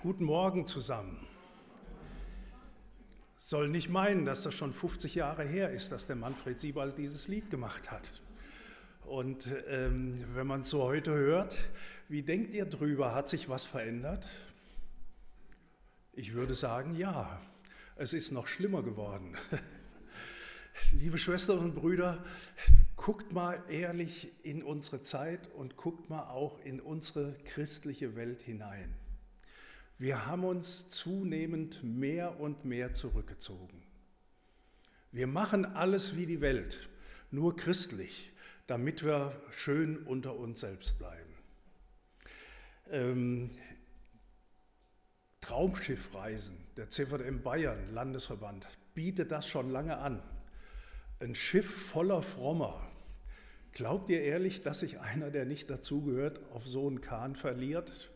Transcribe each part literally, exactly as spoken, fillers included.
Guten Morgen zusammen. Soll nicht meinen, dass das schon fünfzig Jahre her ist, dass der Manfred Siebald dieses Lied gemacht hat. Und ähm, wenn man es so heute hört, wie denkt ihr drüber? Hat sich was verändert? Ich würde sagen, ja, es ist noch schlimmer geworden. Liebe Schwestern und Brüder, guckt mal ehrlich in unsere Zeit und guckt mal auch in unsere christliche Welt hinein. Wir haben uns zunehmend mehr und mehr zurückgezogen. Wir machen alles wie die Welt, nur christlich, damit wir schön unter uns selbst bleiben. Ähm, Traumschiffreisen, der C V M Bayern, Landesverband, bietet das schon lange an. Ein Schiff voller Frommer. Glaubt ihr ehrlich, dass sich einer, der nicht dazugehört, auf so einen Kahn verliert?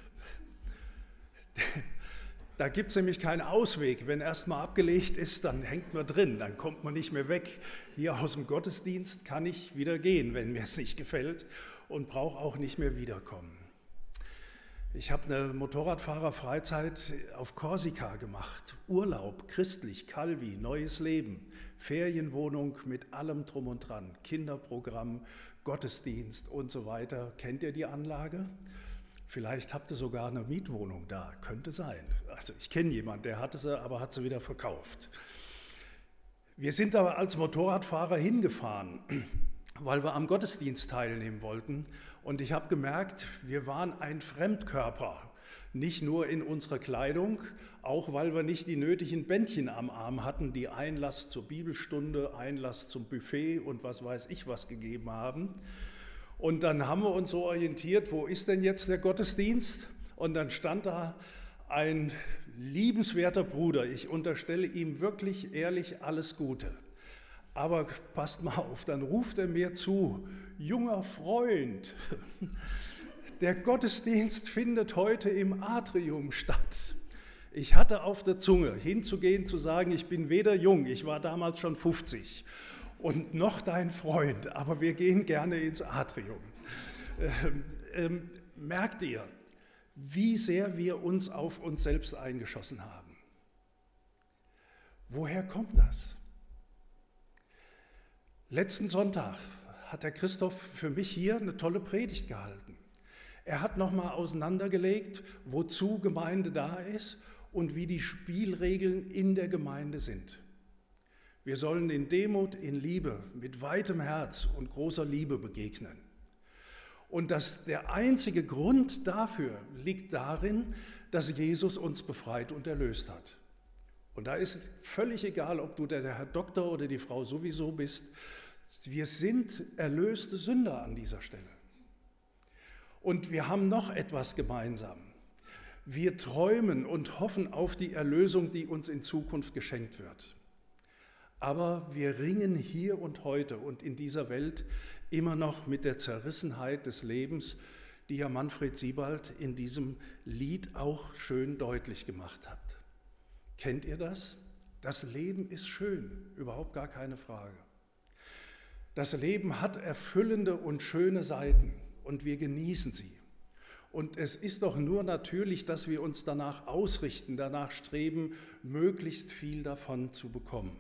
Da gibt es nämlich keinen Ausweg. Wenn erstmal abgelegt ist, dann hängt man drin, dann kommt man nicht mehr weg. Hier aus dem Gottesdienst kann ich wieder gehen, wenn mir es nicht gefällt, und brauche auch nicht mehr wiederkommen. Ich habe eine Motorradfahrerfreizeit auf Korsika gemacht. Urlaub, christlich, Calvi, neues Leben, Ferienwohnung mit allem drum und dran, Kinderprogramm, Gottesdienst und so weiter. Kennt ihr die Anlage? Vielleicht habt ihr sogar eine Mietwohnung da, könnte sein. Also ich kenne jemanden, der hatte sie, aber hat sie wieder verkauft. Wir sind aber als Motorradfahrer hingefahren, weil wir am Gottesdienst teilnehmen wollten. Und ich habe gemerkt, wir waren ein Fremdkörper, nicht nur in unserer Kleidung, auch weil wir nicht die nötigen Bändchen am Arm hatten, die Einlass zur Bibelstunde, Einlass zum Buffet und was weiß ich was gegeben haben. Und dann haben wir uns so orientiert, wo ist denn jetzt der Gottesdienst? Und dann stand da ein liebenswerter Bruder, ich unterstelle ihm wirklich ehrlich alles Gute. Aber passt mal auf, dann ruft er mir zu, junger Freund, der Gottesdienst findet heute im Atrium statt. Ich hatte auf der Zunge, hinzugehen, zu sagen, ich bin weder jung, ich war damals schon fünfzig, und noch dein Freund, aber wir gehen gerne ins Atrium. Ähm, ähm, merkt ihr, wie sehr wir uns auf uns selbst eingeschossen haben? Woher kommt das? Letzten Sonntag hat der Christoph für mich hier eine tolle Predigt gehalten. Er hat nochmal auseinandergelegt, wozu Gemeinde da ist und wie die Spielregeln in der Gemeinde sind. Wir sollen in Demut, in Liebe, mit weitem Herz und großer Liebe begegnen. Und dass der einzige Grund dafür liegt darin, dass Jesus uns befreit und erlöst hat. Und da ist völlig egal, ob du der Herr Doktor oder die Frau sowieso bist, wir sind erlöste Sünder an dieser Stelle. Und wir haben noch etwas gemeinsam. Wir träumen und hoffen auf die Erlösung, die uns in Zukunft geschenkt wird. Aber wir ringen hier und heute und in dieser Welt immer noch mit der Zerrissenheit des Lebens, die ja Manfred Siebald in diesem Lied auch schön deutlich gemacht hat. Kennt ihr das? Das Leben ist schön, überhaupt gar keine Frage. Das Leben hat erfüllende und schöne Seiten und wir genießen sie. Und es ist doch nur natürlich, dass wir uns danach ausrichten, danach streben, möglichst viel davon zu bekommen.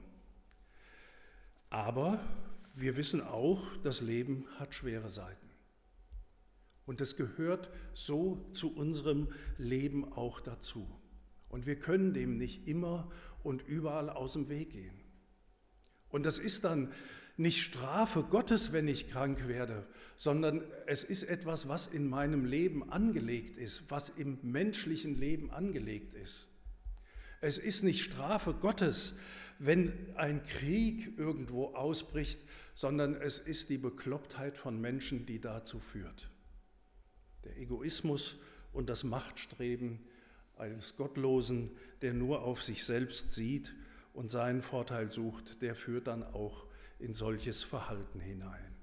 Aber wir wissen auch, das Leben hat schwere Seiten. Und es gehört so zu unserem Leben auch dazu. Und wir können dem nicht immer und überall aus dem Weg gehen. Und das ist dann nicht Strafe Gottes, wenn ich krank werde, sondern es ist etwas, was in meinem Leben angelegt ist, was im menschlichen Leben angelegt ist. Es ist nicht Strafe Gottes, wenn ein Krieg irgendwo ausbricht, sondern es ist die Beklopptheit von Menschen, die dazu führt. Der Egoismus und das Machtstreben eines Gottlosen, der nur auf sich selbst sieht und seinen Vorteil sucht, der führt dann auch in solches Verhalten hinein.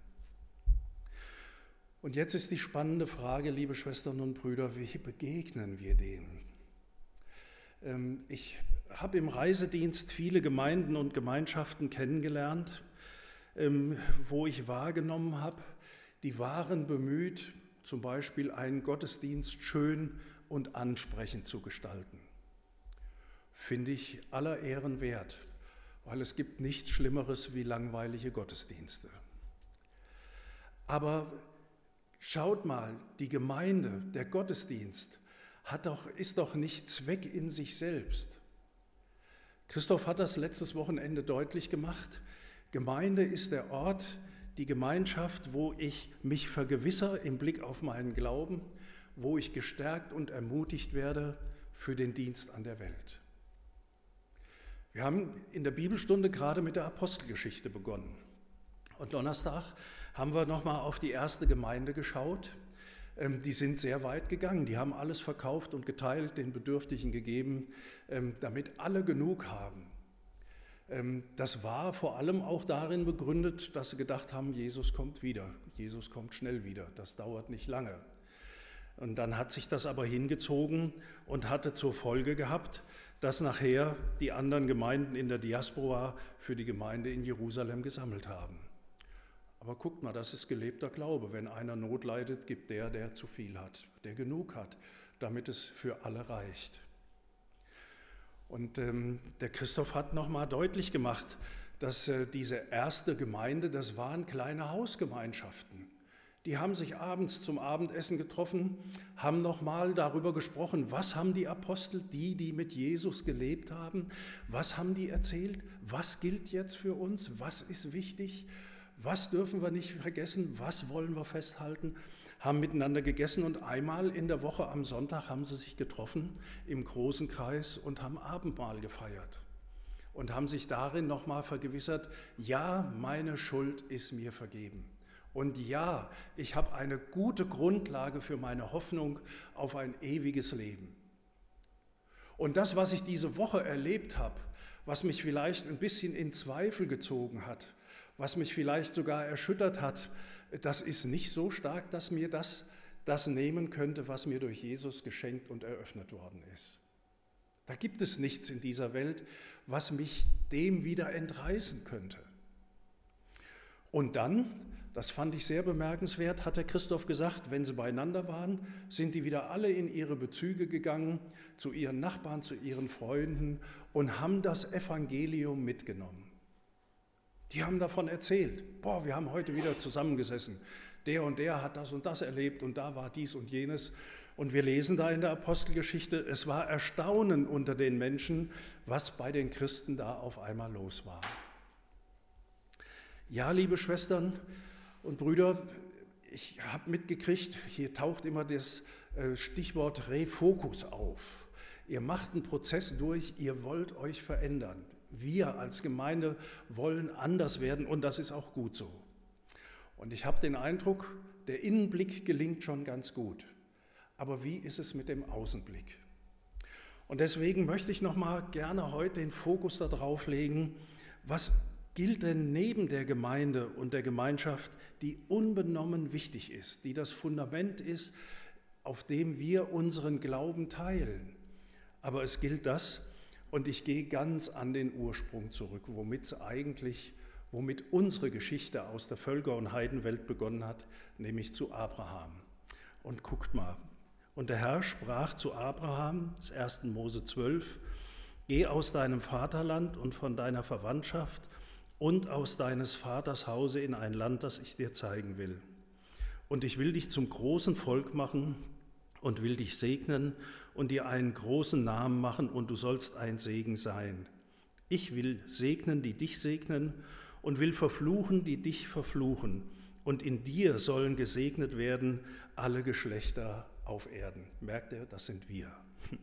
Und jetzt ist die spannende Frage, liebe Schwestern und Brüder, wie begegnen wir dem? Ich habe im Reisedienst viele Gemeinden und Gemeinschaften kennengelernt, wo ich wahrgenommen habe, die waren bemüht, zum Beispiel einen Gottesdienst schön und ansprechend zu gestalten. Finde ich aller Ehren wert, weil es gibt nichts Schlimmeres wie langweilige Gottesdienste. Aber schaut mal, die Gemeinde, der Gottesdienst hat doch, ist doch nicht Zweck in sich selbst. Christoph hat das letztes Wochenende deutlich gemacht. Gemeinde ist der Ort, die Gemeinschaft, wo ich mich vergewissere im Blick auf meinen Glauben, wo ich gestärkt und ermutigt werde für den Dienst an der Welt. Wir haben in der Bibelstunde gerade mit der Apostelgeschichte begonnen. Und Donnerstag haben wir nochmal auf die erste Gemeinde geschaut. Die sind sehr weit gegangen. Die haben alles verkauft und geteilt, den Bedürftigen gegeben, damit alle genug haben. Das war vor allem auch darin begründet, dass sie gedacht haben, Jesus kommt wieder. Jesus kommt schnell wieder. Das dauert nicht lange. Und dann hat sich das aber hingezogen und hatte zur Folge gehabt, dass nachher die anderen Gemeinden in der Diaspora für die Gemeinde in Jerusalem gesammelt haben. Aber guckt mal, das ist gelebter Glaube. Wenn einer Not leidet, gibt der, der zu viel hat, der genug hat, damit es für alle reicht. Und ähm, der Christoph hat nochmal deutlich gemacht, dass äh, diese erste Gemeinde, das waren kleine Hausgemeinschaften. Die haben sich abends zum Abendessen getroffen, haben nochmal darüber gesprochen, was haben die Apostel, die, die mit Jesus gelebt haben, was haben die erzählt, was gilt jetzt für uns, was ist wichtig, was dürfen wir nicht vergessen, was wollen wir festhalten, haben miteinander gegessen und einmal in der Woche am Sonntag haben sie sich getroffen im großen Kreis und haben Abendmahl gefeiert und haben sich darin nochmal vergewissert, ja, meine Schuld ist mir vergeben. Und ja, ich habe eine gute Grundlage für meine Hoffnung auf ein ewiges Leben. Und das, was ich diese Woche erlebt habe, was mich vielleicht ein bisschen in Zweifel gezogen hat, was mich vielleicht sogar erschüttert hat, das ist nicht so stark, dass mir das, das nehmen könnte, was mir durch Jesus geschenkt und eröffnet worden ist. Da gibt es nichts in dieser Welt, was mich dem wieder entreißen könnte. Und dann, das fand ich sehr bemerkenswert, hat der Christoph gesagt, wenn sie beieinander waren, sind die wieder alle in ihre Bezüge gegangen, zu ihren Nachbarn, zu ihren Freunden und haben das Evangelium mitgenommen. Die haben davon erzählt, boah, wir haben heute wieder zusammengesessen, der und der hat das und das erlebt und da war dies und jenes. Und wir lesen da in der Apostelgeschichte, es war Erstaunen unter den Menschen, was bei den Christen da auf einmal los war. Ja, liebe Schwestern und Brüder, ich habe mitgekriegt, hier taucht immer das Stichwort Refokus auf. Ihr macht einen Prozess durch, ihr wollt euch verändern. Wir als Gemeinde wollen anders werden und das ist auch gut so. Und ich habe den Eindruck, der Innenblick gelingt schon ganz gut. Aber wie ist es mit dem Außenblick? Und deswegen möchte ich noch mal gerne heute den Fokus darauf legen, was gilt denn neben der Gemeinde und der Gemeinschaft, die unbenommen wichtig ist, die das Fundament ist, auf dem wir unseren Glauben teilen. Aber es gilt das, und ich gehe ganz an den Ursprung zurück, womit eigentlich, womit unsere Geschichte aus der Völker- und Heidenwelt begonnen hat, nämlich zu Abraham. Und guckt mal, und der Herr sprach zu Abraham, das erste Mose zwölf, geh aus deinem Vaterland und von deiner Verwandtschaft und aus deines Vaters Hause in ein Land, das ich dir zeigen will. Und ich will dich zum großen Volk machen und will dich segnen und dir einen großen Namen machen und du sollst ein Segen sein. Ich will segnen, die dich segnen und will verfluchen, die dich verfluchen. Und in dir sollen gesegnet werden alle Geschlechter auf Erden. Merkt ihr, das sind wir.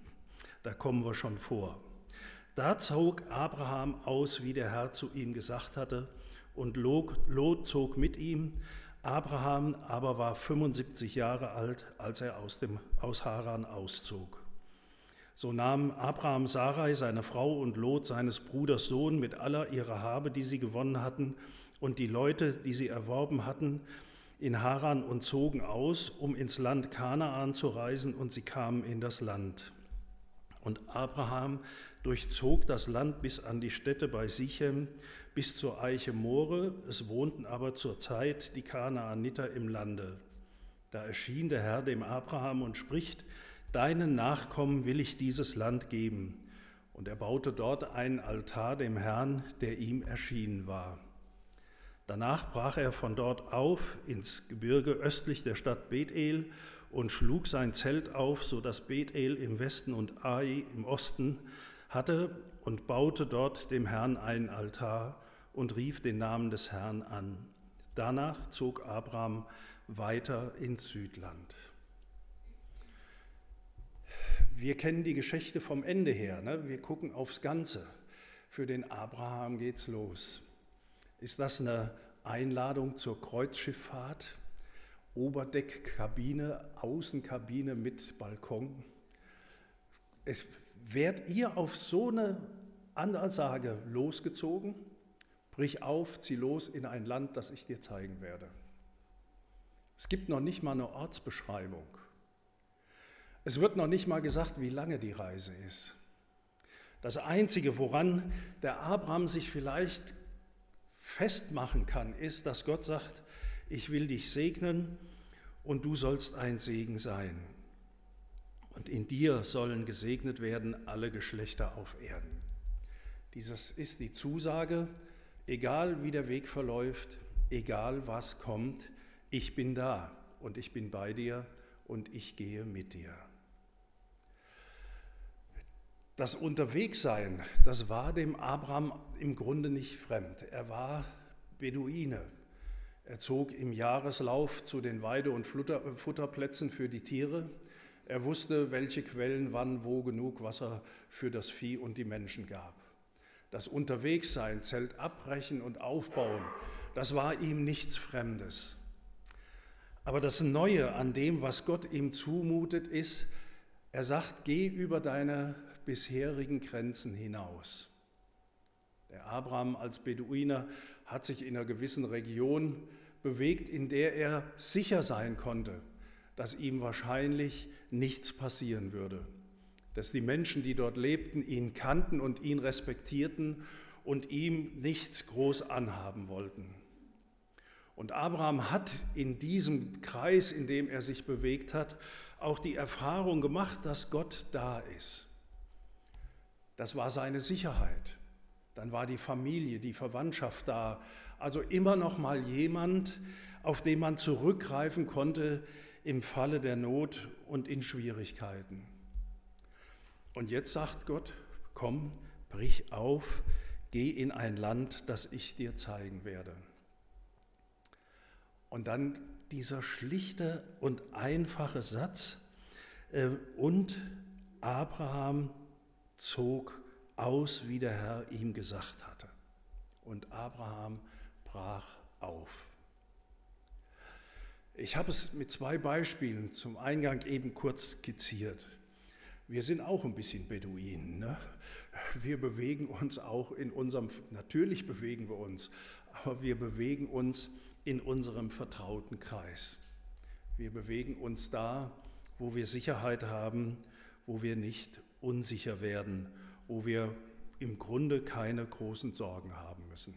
Da kommen wir schon vor. Da zog Abraham aus, wie der Herr zu ihm gesagt hatte, und Lot zog mit ihm. Abraham aber war fünfundsiebzig Jahre alt, als er aus, dem, aus Haran auszog. So nahm Abraham Sarai, seine Frau, und Lot, seines Bruders Sohn, mit aller ihrer Habe, die sie gewonnen hatten, und die Leute, die sie erworben hatten, in Haran und zogen aus, um ins Land Kanaan zu reisen, und sie kamen in das Land. Und Abraham durchzog das Land bis an die Stätte bei Sichem, bis zur Eiche More. Es wohnten aber zur Zeit die Kanaaniter im Lande. Da erschien der Herr dem Abraham und spricht: Deinen Nachkommen will ich dieses Land geben. Und er baute dort einen Altar dem Herrn, der ihm erschienen war. Danach brach er von dort auf ins Gebirge östlich der Stadt Bethel und schlug sein Zelt auf, so dass Bethel im Westen und Ai im Osten hatte, und baute dort dem Herrn einen Altar und rief den Namen des Herrn an. Danach zog Abraham weiter ins Südland. Wir kennen die Geschichte vom Ende her, ne? Wir gucken aufs Ganze. Für den Abraham geht's los. Ist das eine Einladung zur Kreuzschifffahrt? Oberdeckkabine, Außenkabine mit Balkon? Es, wärt ihr auf so eine Ansage losgezogen? Brich auf, zieh los in ein Land, das ich dir zeigen werde. Es gibt noch nicht mal eine Ortsbeschreibung. Es wird noch nicht mal gesagt, wie lange die Reise ist. Das Einzige, woran der Abraham sich vielleicht festmachen kann, ist, dass Gott sagt: Ich will dich segnen und du sollst ein Segen sein. Und in dir sollen gesegnet werden alle Geschlechter auf Erden. Dieses ist die Zusage, egal wie der Weg verläuft, egal was kommt, ich bin da und ich bin bei dir und ich gehe mit dir. Das Unterwegssein, das war dem Abraham im Grunde nicht fremd. Er war Beduine. Er zog im Jahreslauf zu den Weide- und Futterplätzen für die Tiere. Er wusste, welche Quellen wann wo genug Wasser für das Vieh und die Menschen gab. Das Unterwegssein, Zelt abbrechen und aufbauen, das war ihm nichts Fremdes. Aber das Neue an dem, was Gott ihm zumutet, ist, er sagt: Geh über deine bisherigen Grenzen hinaus. Der Abraham als Beduiner hat sich in einer gewissen Region bewegt, in der er sicher sein konnte, dass ihm wahrscheinlich nichts passieren würde, dass die Menschen, die dort lebten, ihn kannten und ihn respektierten und ihm nichts groß anhaben wollten. Und Abraham hat in diesem Kreis, in dem er sich bewegt hat, auch die Erfahrung gemacht, dass Gott da ist. Das war seine Sicherheit. Dann war die Familie, die Verwandtschaft da. Also immer noch mal jemand, auf den man zurückgreifen konnte im Falle der Not und in Schwierigkeiten. Und jetzt sagt Gott: Komm, brich auf, geh in ein Land, das ich dir zeigen werde. Und dann dieser schlichte und einfache Satz: äh, Und Abraham zog aus, wie der Herr ihm gesagt hatte. Und Abraham brach auf. Ich habe es mit zwei Beispielen zum Eingang eben kurz skizziert. Wir sind auch ein bisschen Beduinen, ne? Wir bewegen uns auch in unserem, natürlich bewegen wir uns, aber wir bewegen uns in unserem vertrauten Kreis. Wir bewegen uns da, wo wir Sicherheit haben, wo wir nicht unsicher werden, wo wir im Grunde keine großen Sorgen haben müssen.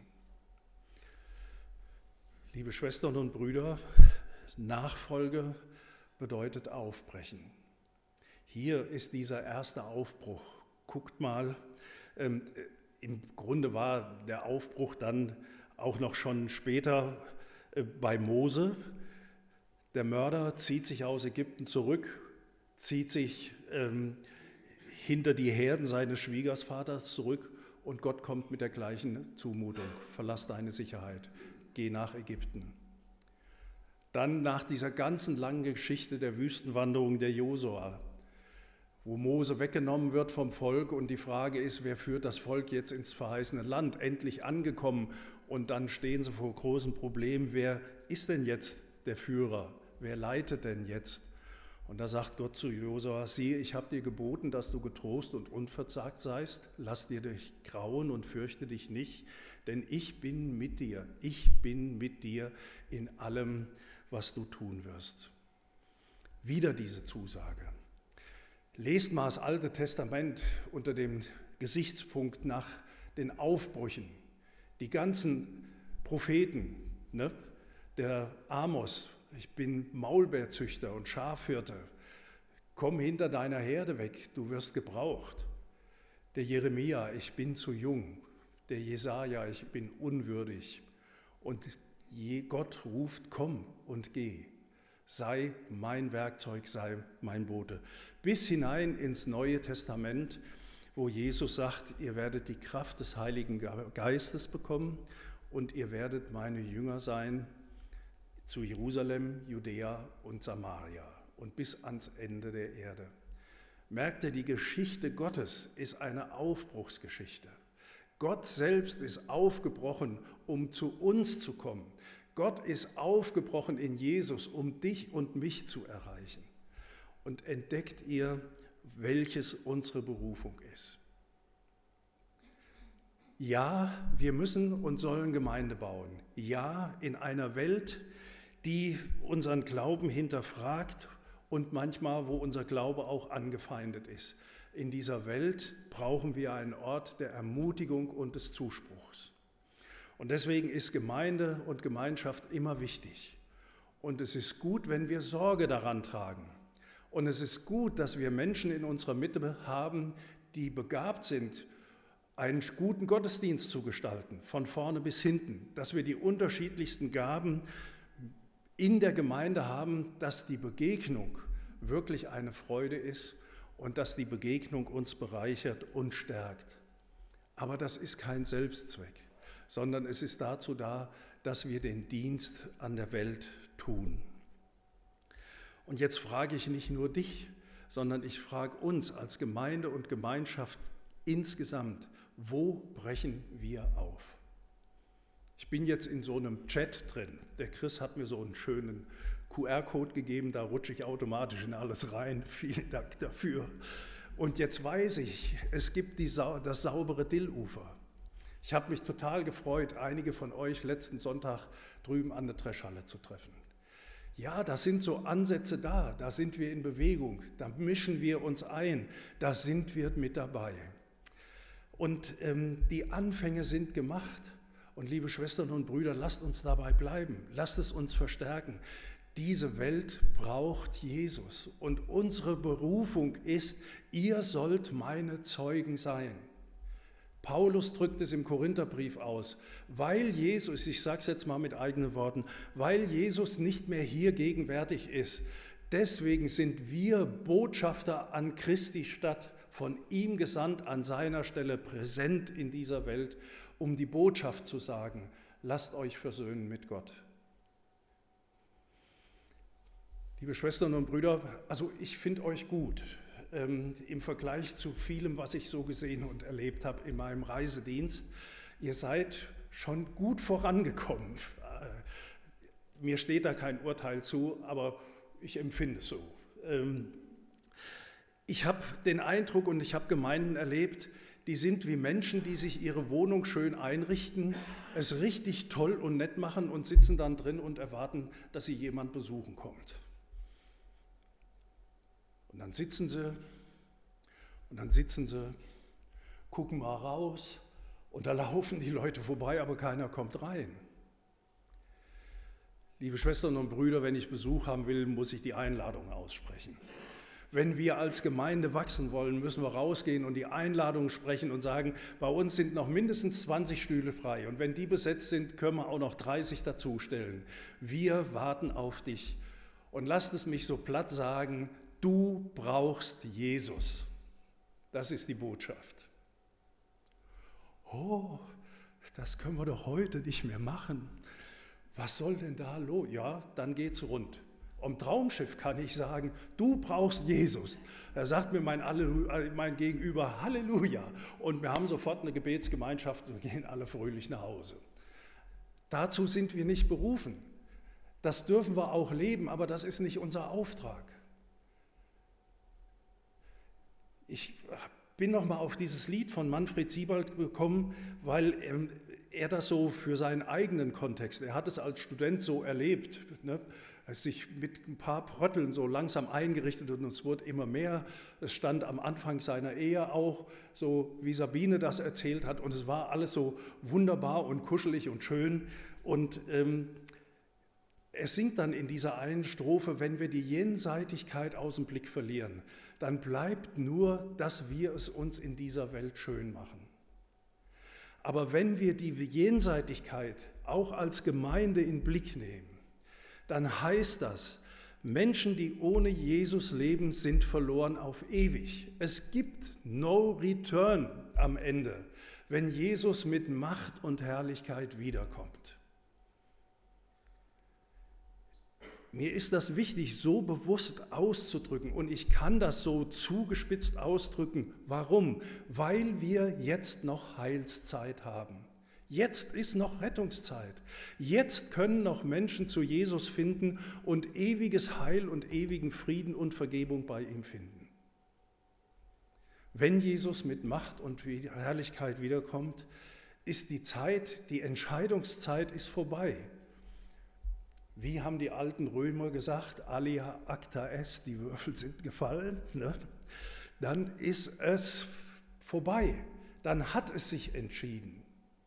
Liebe Schwestern und Brüder, Nachfolge bedeutet Aufbrechen. Hier ist dieser erste Aufbruch. Guckt mal, ähm, im Grunde war der Aufbruch dann auch noch schon später äh, bei Mose. Der Mörder zieht sich aus Ägypten zurück, zieht sich ähm, hinter die Herden seines Schwiegervaters zurück und Gott kommt mit der gleichen Zumutung: Verlass deine Sicherheit, geh nach Ägypten. Dann nach dieser ganzen langen Geschichte der Wüstenwanderung der Josua, wo Mose weggenommen wird vom Volk und die Frage ist, wer führt das Volk jetzt ins verheißene Land, endlich angekommen, und dann stehen sie vor großen Problemen: Wer ist denn jetzt der Führer? Wer leitet denn jetzt? Und da sagt Gott zu Josua: Siehe, ich habe dir geboten, dass du getrost und unverzagt seist. Lass dir dich grauen und fürchte dich nicht, denn ich bin mit dir. Ich bin mit dir in allem, was du tun wirst. Wieder diese Zusage. Lest mal das Alte Testament unter dem Gesichtspunkt nach den Aufbrüchen. Die ganzen Propheten, ne? Der Amos ich bin Maulbeerzüchter und Schafhirte. Komm hinter deiner Herde weg, du wirst gebraucht. Der Jeremia, ich bin zu jung. Der Jesaja, ich bin unwürdig. Und Gott ruft, komm und geh. Sei mein Werkzeug, sei mein Bote. Bis hinein ins Neue Testament, wo Jesus sagt, ihr werdet die Kraft des Heiligen Geistes bekommen und ihr werdet meine Jünger sein zu Jerusalem, Judäa und Samaria und bis ans Ende der Erde. Merkt ihr, die Geschichte Gottes ist eine Aufbruchsgeschichte. Gott selbst ist aufgebrochen, um zu uns zu kommen. Gott ist aufgebrochen in Jesus, um dich und mich zu erreichen. Und entdeckt ihr, welches unsere Berufung ist. Ja, wir müssen und sollen Gemeinde bauen. Ja, in einer Welt, die unseren Glauben hinterfragt und manchmal, wo unser Glaube auch angefeindet ist. In dieser Welt brauchen wir einen Ort der Ermutigung und des Zuspruchs. Und deswegen ist Gemeinde und Gemeinschaft immer wichtig. Und es ist gut, wenn wir Sorge daran tragen. Und es ist gut, dass wir Menschen in unserer Mitte haben, die begabt sind, einen guten Gottesdienst zu gestalten, von vorne bis hinten. Dass wir die unterschiedlichsten Gaben in der Gemeinde haben, dass die Begegnung wirklich eine Freude ist und dass die Begegnung uns bereichert und stärkt. Aber das ist kein Selbstzweck, sondern es ist dazu da, dass wir den Dienst an der Welt tun. Und jetzt frage ich nicht nur dich, sondern ich frage uns als Gemeinde und Gemeinschaft insgesamt, wo brechen wir auf? Ich bin jetzt in so einem Chat drin. Der Chris hat mir so einen schönen Q R-Code gegeben, da rutsche ich automatisch in alles rein. Vielen Dank dafür. Und jetzt weiß ich, es gibt die, das saubere Dillufer. Ich habe mich total gefreut, einige von euch letzten Sonntag drüben an der Dreschhalle zu treffen. Ja, da sind so Ansätze da, da sind wir in Bewegung, da mischen wir uns ein, da sind wir mit dabei. Und ähm, die Anfänge sind gemacht. Und liebe Schwestern und Brüder, lasst uns dabei bleiben, lasst es uns verstärken. Diese Welt braucht Jesus und unsere Berufung ist, ihr sollt meine Zeugen sein. Paulus drückt es im Korintherbrief aus, weil Jesus, ich sage es jetzt mal mit eigenen Worten, weil Jesus nicht mehr hier gegenwärtig ist, deswegen sind wir Botschafter an Christi Stadt, von ihm gesandt, an seiner Stelle präsent in dieser Welt, um die Botschaft zu sagen, lasst euch versöhnen mit Gott. Liebe Schwestern und Brüder, also ich finde euch gut. Ähm, im Vergleich zu vielem, was ich so gesehen und erlebt habe in meinem Reisedienst. Ihr seid schon gut vorangekommen. Äh, mir steht da kein Urteil zu, aber ich empfinde es so. Ähm, ich habe den Eindruck und ich habe Gemeinden erlebt, die sind wie Menschen, die sich ihre Wohnung schön einrichten, es richtig toll und nett machen und sitzen dann drin und erwarten, dass sie jemand besuchen kommt. Und dann sitzen sie und dann sitzen sie, gucken mal raus und da laufen die Leute vorbei, aber keiner kommt rein. Liebe Schwestern und Brüder, wenn ich Besuch haben will, muss ich die Einladung aussprechen. Wenn wir als Gemeinde wachsen wollen, müssen wir rausgehen und die Einladung sprechen und sagen, bei uns sind noch mindestens zwanzig Stühle frei und wenn die besetzt sind, können wir auch noch dreißig dazustellen. Wir warten auf dich. Und lasst es mich so platt sagen, du brauchst Jesus. Das ist die Botschaft. Oh, das können wir doch heute nicht mehr machen. Was soll denn da los? Ja, dann geht's rund. Am Traumschiff kann ich sagen, du brauchst Jesus. Da sagt mir mein, Alleluja, mein Gegenüber, Halleluja. Und wir haben sofort eine Gebetsgemeinschaft und gehen alle fröhlich nach Hause. Dazu sind wir nicht berufen. Das dürfen wir auch leben, aber das ist nicht unser Auftrag. Ich bin noch mal auf dieses Lied von Manfred Siebald gekommen, weil er das so für seinen eigenen Kontext, er hat es als Student so erlebt, ne, sich mit ein paar Prötteln so langsam eingerichtet und es wurde immer mehr. Es stand am Anfang seiner Ehe auch, so wie Sabine das erzählt hat und es war alles so wunderbar und kuschelig und schön und ähm, Er singt dann in dieser einen Strophe, wenn wir die Jenseitigkeit aus dem Blick verlieren, dann bleibt nur, dass wir es uns in dieser Welt schön machen. Aber wenn wir die Jenseitigkeit auch als Gemeinde in den Blick nehmen, dann heißt das, Menschen, die ohne Jesus leben, sind verloren auf ewig. Es gibt no return am Ende, wenn Jesus mit Macht und Herrlichkeit wiederkommt. Mir ist das wichtig, so bewusst auszudrücken, und ich kann das so zugespitzt ausdrücken. Warum? Weil wir jetzt noch Heilszeit haben. Jetzt ist noch Rettungszeit. Jetzt können noch Menschen zu Jesus finden und ewiges Heil und ewigen Frieden und Vergebung bei ihm finden. Wenn Jesus mit Macht und Herrlichkeit wiederkommt, ist die Zeit, die Entscheidungszeit ist vorbei. Wie haben die alten Römer gesagt, alia acta est, die Würfel sind gefallen, ne? Dann ist es vorbei, dann hat es sich entschieden.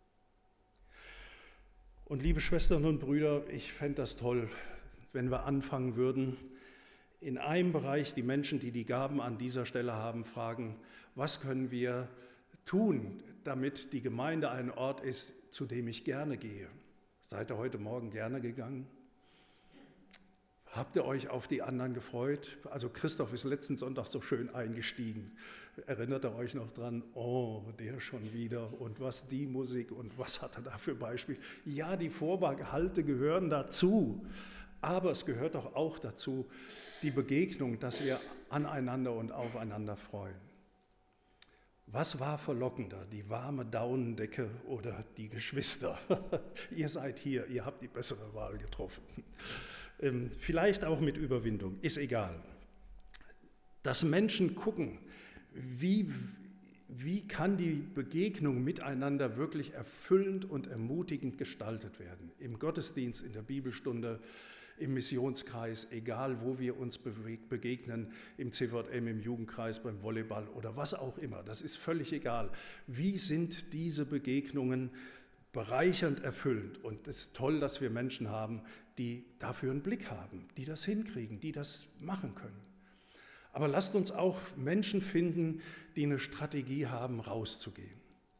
Und liebe Schwestern und Brüder, ich fände das toll, wenn wir anfangen würden, in einem Bereich die Menschen, die die Gaben an dieser Stelle haben, fragen, was können wir tun, damit die Gemeinde ein Ort ist, zu dem ich gerne gehe. Seid ihr heute Morgen gerne gegangen? Habt ihr euch auf die anderen gefreut? Also Christoph ist letzten Sonntag so schön eingestiegen. Erinnert ihr euch noch dran? Oh, der schon wieder. Und was die Musik und was hat er da für Beispiele? Ja, die Vorbehalte gehören dazu. Aber es gehört doch auch dazu, die Begegnung, dass wir aneinander und aufeinander freuen. Was war verlockender, die warme Daunendecke oder die Geschwister? Ihr seid hier, ihr habt die bessere Wahl getroffen. Ähm, vielleicht auch mit Überwindung, ist egal. Dass Menschen gucken, wie, wie kann die Begegnung miteinander wirklich erfüllend und ermutigend gestaltet werden. Im Gottesdienst, in der Bibelstunde, im Missionskreis, egal wo wir uns begegnen, im C V M, im Jugendkreis, beim Volleyball oder was auch immer, das ist völlig egal. Wie sind diese Begegnungen bereichernd erfüllend? Und es ist toll, dass wir Menschen haben, die dafür einen Blick haben, die das hinkriegen, die das machen können. Aber lasst uns auch Menschen finden, die eine Strategie haben, rauszugehen.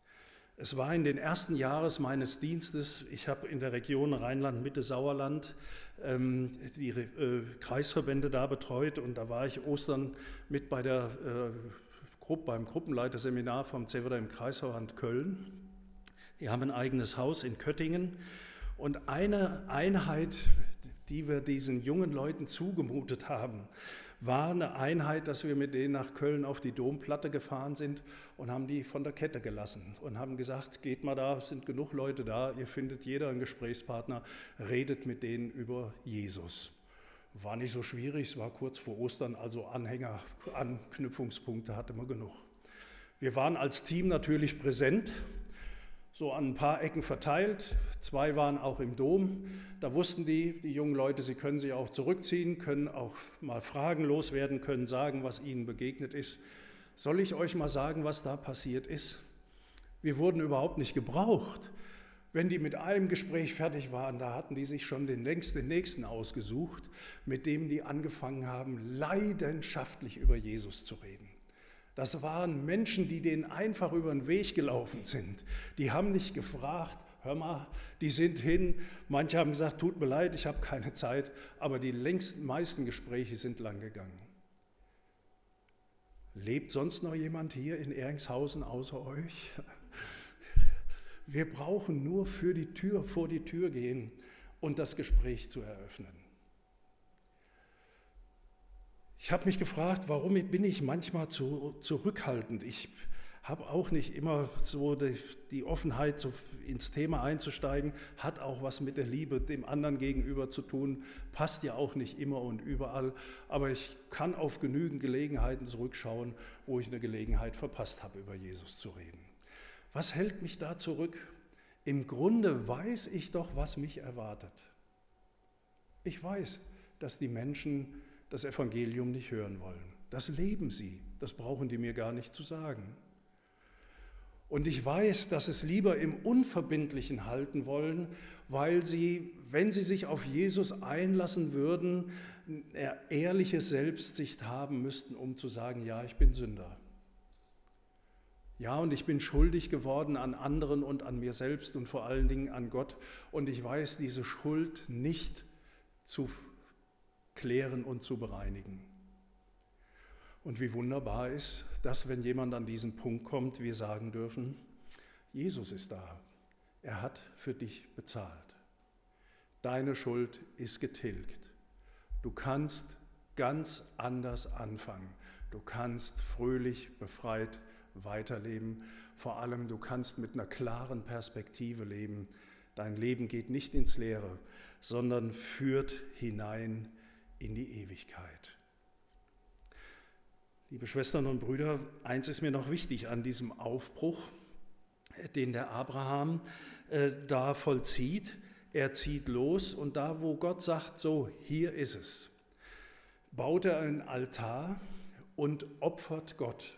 Es war in den ersten Jahren meines Dienstes, ich habe in der Region Rheinland-Mitte-Sauerland ähm, die äh, Kreisverbände da betreut, und da war ich Ostern mit bei der, äh, Gruppe, beim Gruppenleiterseminar vom C V D im Kreisverband Köln. Die haben ein eigenes Haus in Köttingen, und eine Einheit, die wir diesen jungen Leuten zugemutet haben, war eine Einheit, dass wir mit denen nach Köln auf die Domplatte gefahren sind und haben die von der Kette gelassen und haben gesagt, geht mal da, es sind genug Leute da, ihr findet jeder einen Gesprächspartner, redet mit denen über Jesus. War nicht so schwierig, es war kurz vor Ostern, also Anhänger, Anknüpfungspunkte hatte man genug. Wir waren als Team natürlich präsent, so an ein paar Ecken verteilt. Zwei waren auch im Dom. Da wussten die, die jungen Leute, sie können sich auch zurückziehen, können auch mal Fragen loswerden, können sagen, was ihnen begegnet ist. Soll ich euch mal sagen, was da passiert ist? Wir wurden überhaupt nicht gebraucht. Wenn die mit einem Gespräch fertig waren, da hatten die sich schon den längst den nächsten ausgesucht, mit dem die angefangen haben, leidenschaftlich über Jesus zu reden. Das waren Menschen, die denen einfach über den Weg gelaufen sind. Die haben nicht gefragt, hör mal, die sind hin. Manche haben gesagt, tut mir leid, ich habe keine Zeit. Aber die längsten, meisten Gespräche sind lang gegangen. Lebt sonst noch jemand hier in Eringshausen außer euch? Wir brauchen nur für die Tür, vor die Tür gehen und das Gespräch zu eröffnen. Ich habe mich gefragt, warum bin ich manchmal zu zurückhaltend? Ich habe auch nicht immer so die, die Offenheit, so ins Thema einzusteigen, hat auch was mit der Liebe dem anderen gegenüber zu tun, passt ja auch nicht immer und überall, aber ich kann auf genügend Gelegenheiten zurückschauen, wo ich eine Gelegenheit verpasst habe, über Jesus zu reden. Was hält mich da zurück? Im Grunde weiß ich doch, was mich erwartet. Ich weiß, dass die Menschen das Evangelium nicht hören wollen. Das leben sie, das brauchen die mir gar nicht zu sagen. Und ich weiß, dass es lieber im Unverbindlichen halten wollen, weil sie, wenn sie sich auf Jesus einlassen würden, eine ehrliche Selbstsicht haben müssten, um zu sagen, ja, ich bin Sünder. Ja, und ich bin schuldig geworden an anderen und an mir selbst und vor allen Dingen an Gott. Und ich weiß, diese Schuld nicht zu klären und zu bereinigen. Und wie wunderbar ist, dass, wenn jemand an diesen Punkt kommt, wir sagen dürfen, Jesus ist da. Er hat für dich bezahlt. Deine Schuld ist getilgt. Du kannst ganz anders anfangen. Du kannst fröhlich, befreit weiterleben. Vor allem, du kannst mit einer klaren Perspektive leben. Dein Leben geht nicht ins Leere, sondern führt hinein in die Ewigkeit. Liebe Schwestern und Brüder, eins ist mir noch wichtig an diesem Aufbruch, den der Abraham äh, da vollzieht. Er zieht los und da, wo Gott sagt, so, hier ist es, baut er einen Altar und opfert Gott.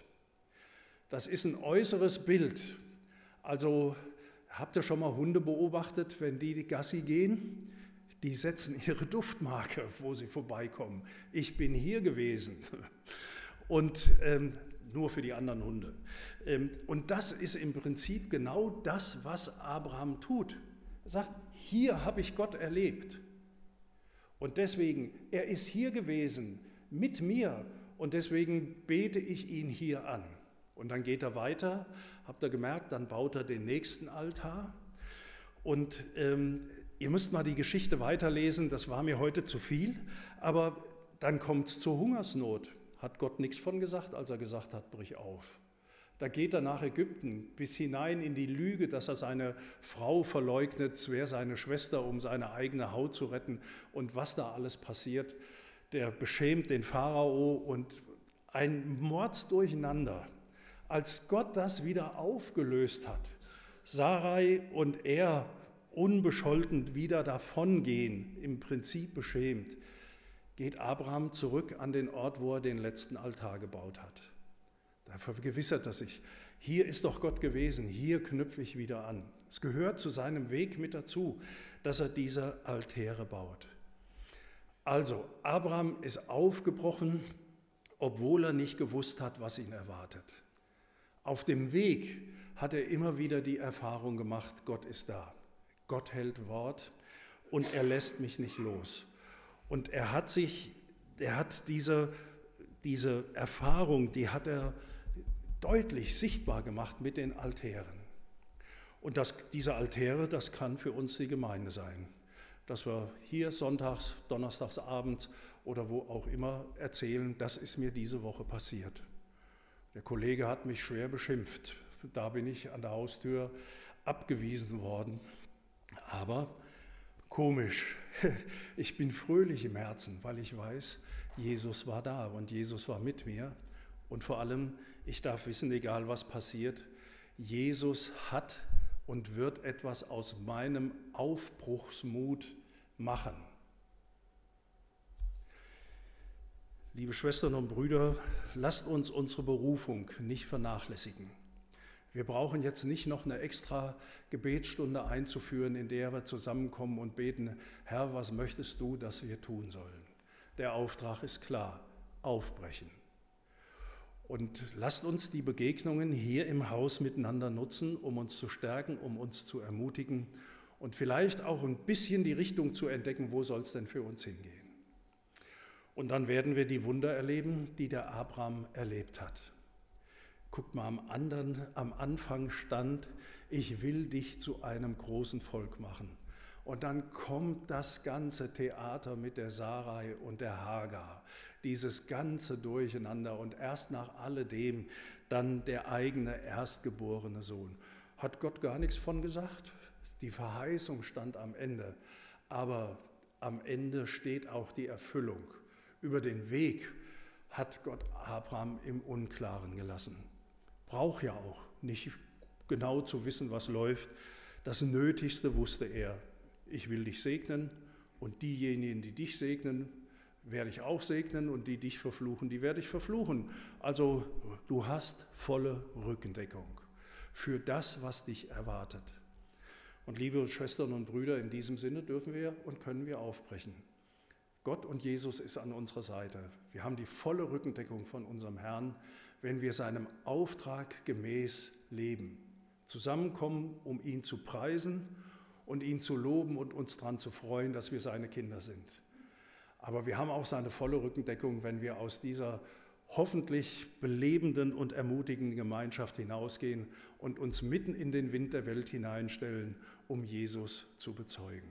Das ist ein äußeres Bild. Also habt ihr schon mal Hunde beobachtet, wenn die die Gassi gehen? Die setzen ihre Duftmarke, wo sie vorbeikommen. Ich bin hier gewesen. Und ähm, nur für die anderen Hunde. Ähm, und das ist im Prinzip genau das, was Abraham tut. Er sagt, hier habe ich Gott erlebt. Und deswegen, er ist hier gewesen mit mir und deswegen bete ich ihn hier an. Und dann geht er weiter, habt ihr gemerkt, dann baut er den nächsten Altar. Und ähm, ihr müsst mal die Geschichte weiterlesen, das war mir heute zu viel, aber dann kommt es zur Hungersnot. Hat Gott nichts von gesagt, als er gesagt hat, brich auf. Da geht er nach Ägypten bis hinein in die Lüge, dass er seine Frau verleugnet, es wäre seine Schwester, um seine eigene Haut zu retten. Und was da alles passiert, der beschämt den Pharao und ein Mordsdurcheinander. Als Gott das wieder aufgelöst hat, Sarai und er unbescholten wieder davongehen, im Prinzip beschämt, geht Abraham zurück an den Ort, wo er den letzten Altar gebaut hat. Da vergewissert er sich, hier ist doch Gott gewesen, hier knüpfe ich wieder an. Es gehört zu seinem Weg mit dazu, dass er diese Altäre baut. Also, Abraham ist aufgebrochen, obwohl er nicht gewusst hat, was ihn erwartet. Auf dem Weg hat er immer wieder die Erfahrung gemacht, Gott ist da. Gott hält Wort und er lässt mich nicht los. Und er hat sich, er hat diese, diese Erfahrung, die hat er deutlich sichtbar gemacht mit den Altären. Und das, diese Altäre, das kann für uns die Gemeinde sein. Dass wir hier sonntags, donnerstags abends oder wo auch immer erzählen, das ist mir diese Woche passiert. Der Kollege hat mich schwer beschimpft. Da bin ich an der Haustür abgewiesen worden. Aber komisch, ich bin fröhlich im Herzen, weil ich weiß, Jesus war da und Jesus war mit mir. Und vor allem, ich darf wissen, egal was passiert, Jesus hat und wird etwas aus meinem Aufbruchsmut machen. Liebe Schwestern und Brüder, lasst uns unsere Berufung nicht vernachlässigen. Wir brauchen jetzt nicht noch eine extra Gebetsstunde einzuführen, in der wir zusammenkommen und beten, Herr, was möchtest du, dass wir tun sollen? Der Auftrag ist klar, aufbrechen. Und lasst uns die Begegnungen hier im Haus miteinander nutzen, um uns zu stärken, um uns zu ermutigen und vielleicht auch ein bisschen die Richtung zu entdecken, wo soll es denn für uns hingehen. Und dann werden wir die Wunder erleben, die der Abraham erlebt hat. Guckt mal, am, anderen, am Anfang stand, ich will dich zu einem großen Volk machen. Und dann kommt das ganze Theater mit der Sarai und der Hagar, dieses ganze Durcheinander und erst nach alledem dann der eigene erstgeborene Sohn. Hat Gott gar nichts von gesagt? Die Verheißung stand am Ende, aber am Ende steht auch die Erfüllung. Über den Weg hat Gott Abraham im Unklaren gelassen. Braucht ja auch nicht genau zu wissen, was läuft. Das Nötigste wusste er. Ich will dich segnen und diejenigen, die dich segnen, werde ich auch segnen und die dich verfluchen, die werde ich verfluchen. Also du hast volle Rückendeckung. für das, was dich erwartet. Und liebe Schwestern und Brüder, in diesem Sinne dürfen wir und können wir aufbrechen. Gott und Jesus ist an unserer Seite. Wir haben die volle Rückendeckung von unserem Herrn, wenn wir seinem Auftrag gemäß leben. Zusammenkommen, um ihn zu preisen und ihn zu loben und uns daran zu freuen, dass wir seine Kinder sind. Aber wir haben auch seine volle Rückendeckung, wenn wir aus dieser hoffentlich belebenden und ermutigenden Gemeinschaft hinausgehen und uns mitten in den Wind der Welt hineinstellen, um Jesus zu bezeugen.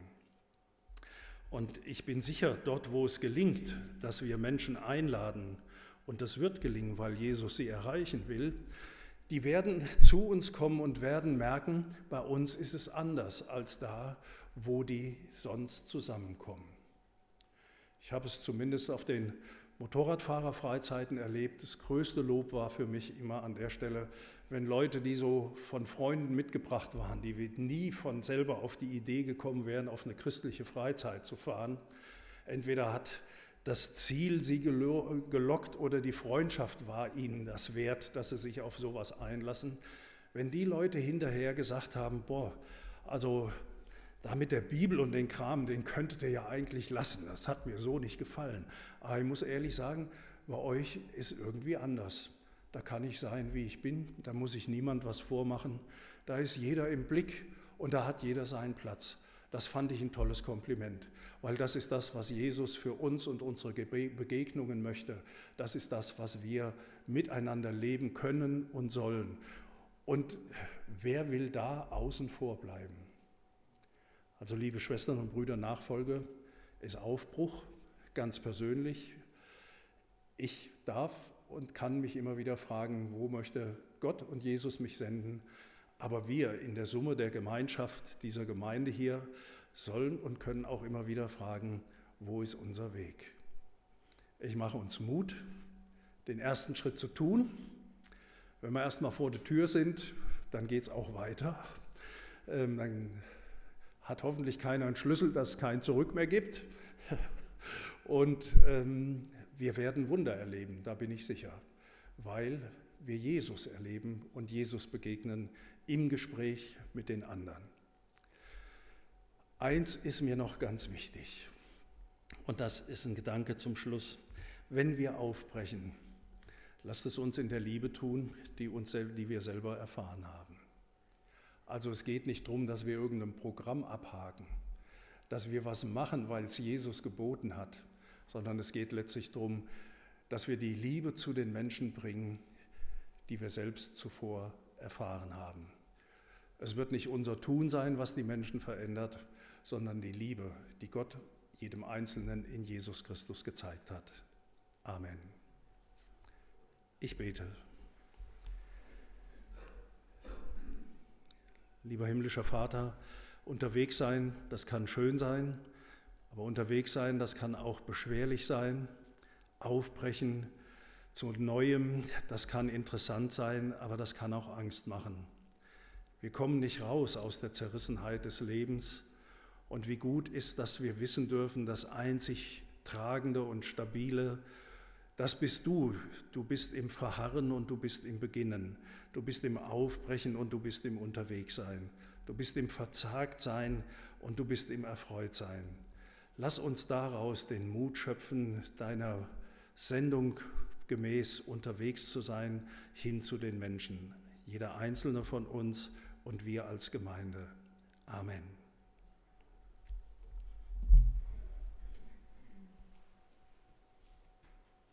Und ich bin sicher, dort, wo es gelingt, dass wir Menschen einladen, und das wird gelingen, weil Jesus sie erreichen will, die werden zu uns kommen und werden merken, bei uns ist es anders als da, wo die sonst zusammenkommen. Ich habe es zumindest auf den Motorradfahrerfreizeiten erlebt. Das größte Lob war für mich immer an der Stelle, wenn Leute, die so von Freunden mitgebracht waren, die nie von selber auf die Idee gekommen wären, auf eine christliche Freizeit zu fahren, entweder hat das Ziel sie gelockt oder die Freundschaft war ihnen das wert, dass sie sich auf sowas einlassen. Wenn die Leute hinterher gesagt haben, boah, also da mit der Bibel und den Kram, den könntet ihr ja eigentlich lassen, das hat mir so nicht gefallen. Aber ich muss ehrlich sagen, bei euch ist irgendwie anders. Da kann ich sein, wie ich bin, da muss ich niemand was vormachen. Da ist jeder im Blick und da hat jeder seinen Platz. Das fand ich ein tolles Kompliment, weil das ist das, was Jesus für uns und unsere Begegnungen möchte. Das ist das, was wir miteinander leben können und sollen. Und wer will da außen vor bleiben? Also liebe Schwestern und Brüder, Nachfolge ist Aufbruch, ganz persönlich. Ich darf und kann mich immer wieder fragen, wo möchte Gott und Jesus mich senden? Aber wir in der Summe der Gemeinschaft dieser Gemeinde hier sollen und können auch immer wieder fragen, wo ist unser Weg? Ich mache uns Mut, den ersten Schritt zu tun. Wenn wir erstmal vor der Tür sind, dann geht es auch weiter. Ähm, dann hat hoffentlich keiner einen Schlüssel, dass es kein Zurück mehr gibt. Und ähm, wir werden Wunder erleben, da bin ich sicher, weil wir Jesus erleben und Jesus begegnen im Gespräch mit den anderen. Eins ist mir noch ganz wichtig und das ist ein Gedanke zum Schluss. Wenn wir aufbrechen, lasst es uns in der Liebe tun, die, uns, die wir selber erfahren haben. Also es geht nicht darum, dass wir irgendein Programm abhaken, dass wir was machen, weil es Jesus geboten hat, sondern es geht letztlich darum, dass wir die Liebe zu den Menschen bringen, die wir selbst zuvor erfahren haben. Es wird nicht unser Tun sein, was die Menschen verändert, sondern die Liebe, die Gott jedem Einzelnen in Jesus Christus gezeigt hat. Amen. Ich bete. Lieber himmlischer Vater, unterwegs sein, das kann schön sein, aber unterwegs sein, das kann auch beschwerlich sein. Aufbrechen zu Neuem, das kann interessant sein, aber das kann auch Angst machen. Wir kommen nicht raus aus der Zerrissenheit des Lebens. Und wie gut ist, dass wir wissen dürfen, das einzig Tragende und Stabile, das bist du. Du bist im Verharren und du bist im Beginnen. Du bist im Aufbrechen und du bist im Unterwegssein. Du bist im Verzagtsein und du bist im Erfreutsein. Lass uns daraus den Mut schöpfen, deiner Sendung gemäß unterwegs zu sein, hin zu den Menschen. Jeder Einzelne von uns und wir als Gemeinde. Amen.